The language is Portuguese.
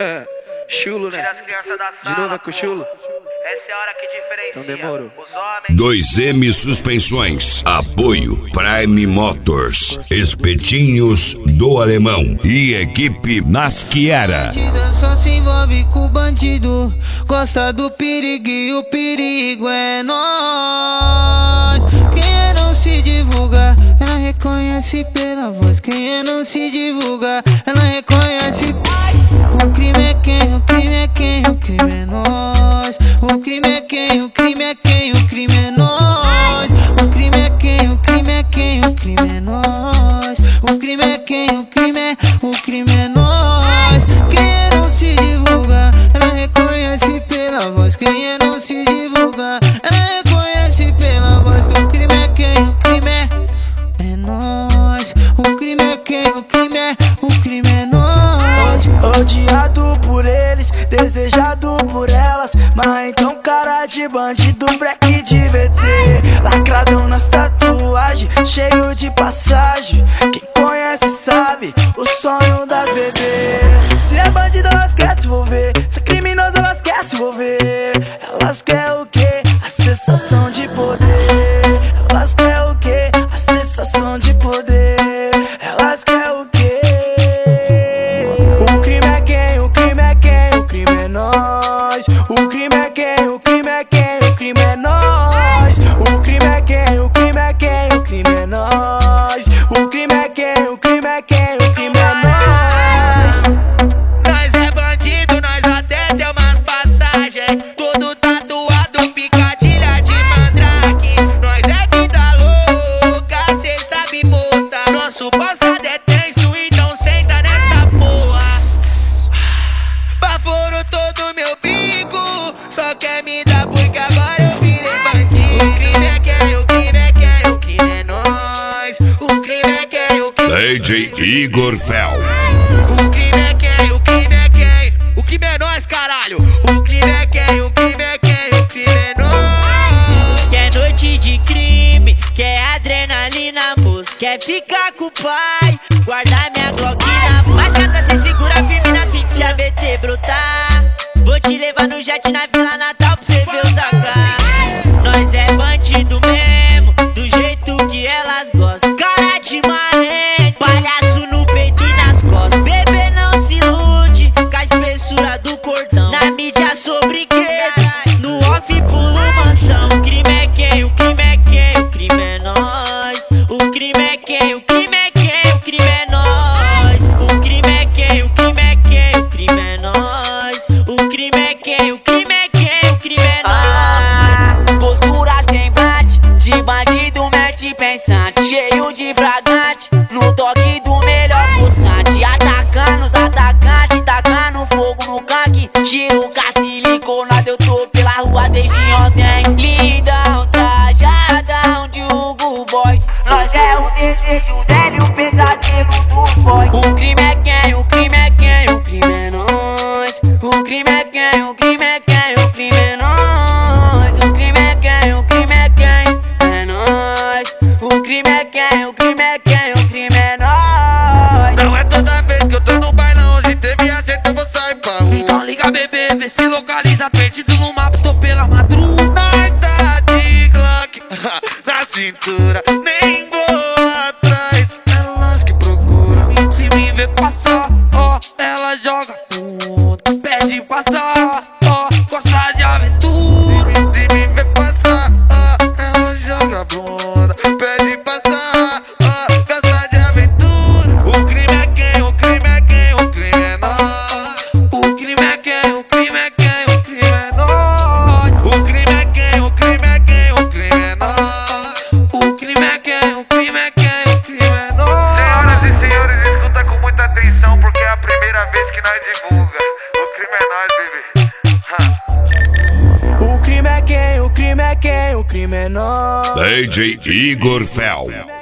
Chulo, né? De novo é com o chulo? Essa é a hora que diferencia. Então demorou. Os homens. 2M Suspensões, apoio Prime Motors, Espetinhos do Alemão e equipe Nasciara. Bandida só se envolve com bandido, gosta do perigo e o perigo é nós. Quem não se divulga, ela reconhece pela voz. Quem não se divulga, ela reconhece. O crime é quem, o crime é quem, o crime é nós. O crime é quem, o crime é quem, o crime é nós. O crime é quem, o crime é quem, o crime é nós. O crime é quem, o crime é nós. Quem não se divulga, ela reconhece pela voz. Quem não se divulga, ela reconhece pela voz. O crime é quem, o crime é nós. O crime é quem, o crime é nós. Odiado por eles, desejado por elas, mas então cara de bandido, breque de VT. Lacradão nas tatuagens, cheio de passagem. Quem conhece sabe o sonho das bebês. Se é bandido elas querem se envolver, se é criminoso elas querem se envolver. Elas querem o quê? A sensação de poder. Elas querem o quê? A sensação de poder. Elas querem o quê? O crime é quem, o crime é quem, o crime é nós. O crime é quem, o crime é quem, o crime é nós. O crime é quem, o crime é quem, o crime é nós. O crime é quem, o crime é quem, o crime é nós. Nós é bandido, nós até tem umas passagens. Todo tatuado, picadilha de mandrake. Nós é vida louca, cê sabe, moça. Nosso passado é tenso, então senta nessa porra. Baforou todo meu bico, só quer me dar porque agora eu virei bandido. O crime é quem, o crime é quem, o crime é nós. O crime é quem, o crime é DJ Igor Fel. O crime é quem, o crime é quem, o crime é nós, caralho. O crime é quem, o crime é quem, o crime é nós. Quer noite de crime, quer adrenalina, moço. Quer ficar com o pai, guardar minha gloquina. Mas gata, cê segura firme na cinta se a VT brotar. Vou te levar no jet na Vila Natal pra cê ver os AK. Nós é bandido mesmo, do jeito que elas gostam. Cara de marrento, palhaço no peito e nas costas. Bebê não se ilude com a espessura do cordão. Na mídia sobre queijo, no off pulo mansão. O crime é quem, o crime é quem, o crime é nós. O crime é quem, o crime é quem, o crime é nós. O crime é quem, o crime é quem, o crime é nós. O crime é quem, o crime é quem, o crime é nós. Postura sem bate, de bandido mete pensante, cheio de fragante, no toque do melhor pulsante. Atacando os atacantes, tacando fogo no canque. Tiro caçiliconado, eu tô pela rua desde ontem. Lindão, trajadão de Hugo Boys. Nós é o desejo dele, o pesadelo dos boys. O crime é quem, o crime é quem, o crime é nós. O crime é quem, o crime é quem, o crime é nós. O crime é quem, o crime é quem, é nós. O crime é quem, o crime é quem, o crime é nós. Não é toda vez que eu tô no bailão, hoje teve acerto, eu vou sair pra rua. Então liga, bebê, vê se localiza, perdido no mapa, tô pela madruga. Nós tá de Glock na cintura, nem vou atrás, elas que procuram. Se me vê passar, ó, ela joga tudo, pede passar, ó, gosta de aventura. Se me vê passar, ó, ela joga bunda, pede passar, ó, gosta de aventura. O crime é quem, o crime é quem, o crime é nós. O crime é quem, o crime é quem, o crime é nós. O crime é quem, o crime é quem, o crime é nós. O crime é quem, o crime é quem, o crime é nós. Senhoras e senhores, escuta com muita atenção, porque é a primeira vez que nós divulga. O crime é nós, bebê. O crime é quem, o crime é quem, o crime é nós. DJ Igor Fel.